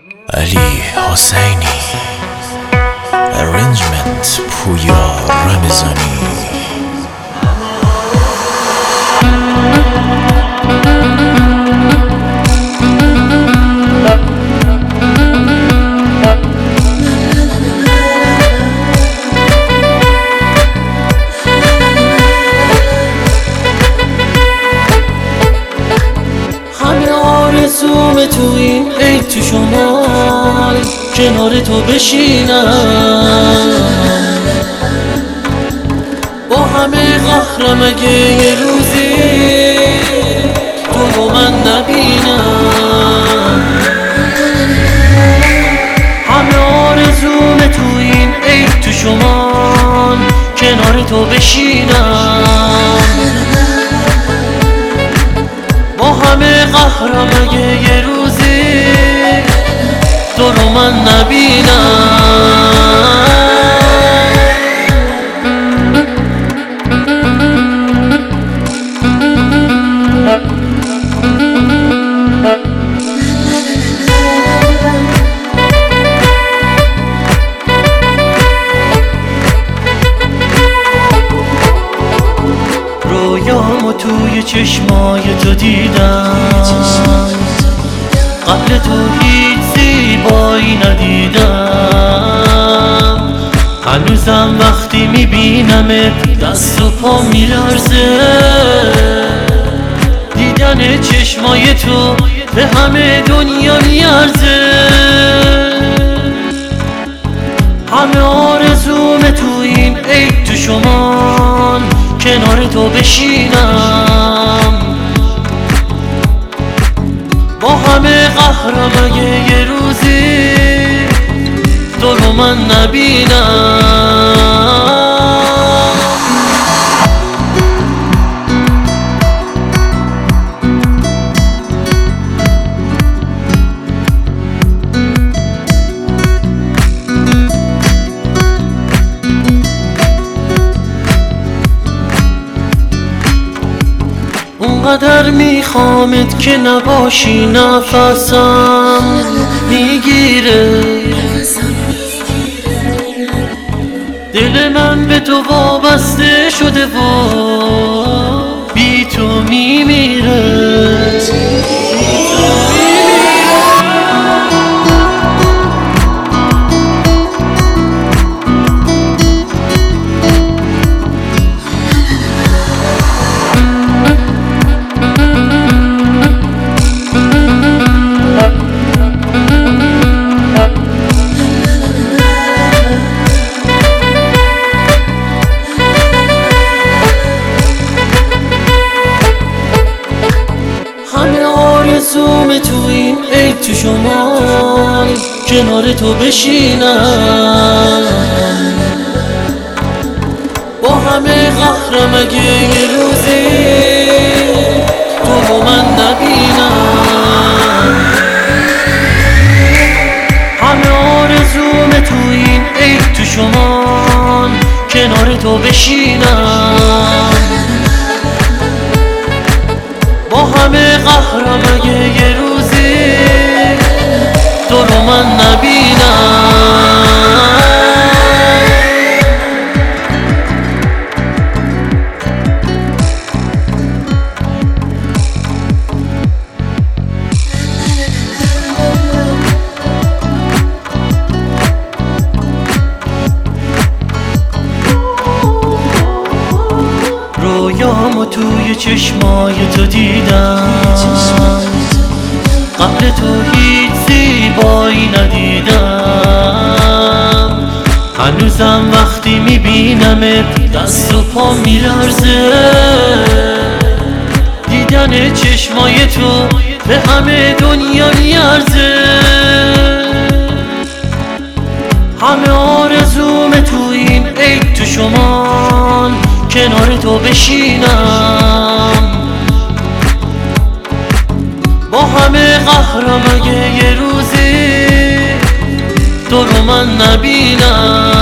علی حسینی. Arrangement پویا رمضانی. همه آرزوم تو این عید تو شمال کنار تو بشینم، با همه قهرم اگه یه روزی تو رو من نبینم. همه آرزوم تو این عید تو شمال کنار تو بشینم، با همه قهرم اگه یه روزی تو رو من نبینم. رویامو توی چشمای تو دیدم، قبل تو هیچ زیبایی ندیدم. هنوزم وقتی میبینمت دست و پا میلرزه، دیدن چشمای تو به همه دنیا میارزه. همه آرزوم تو این عید تو شمال کنار تو بشینم، با همه قهرم اگه یه روزی تو رو من نبینم. اونقدر میخوامت که نباشی نفسم میگیره، دل من به تو وابسته شده و بی تو میمیره. آرزوم تو این عید تو شمال کنار تو بشینم، با همه قهرم اگه یه روزی تو رو من نبینم. همه آرزوم تو این عید تو شمال کنار تو بشینم، با همه قهرم اگه یه روزی تو رو من نبینم. رویامو توی چشمای تو دیدم، قبل تو هیچ زیبایی ندیدم. هنوزم وقتی میبینمت دست و پا میلرزه، دیدن چشمای تو به همه دنیا میارزه. همه آرزوم تو این عید تو شمال کنار تو بشینم، با همه قهرم اگه یه روزی تو رو من نبینم.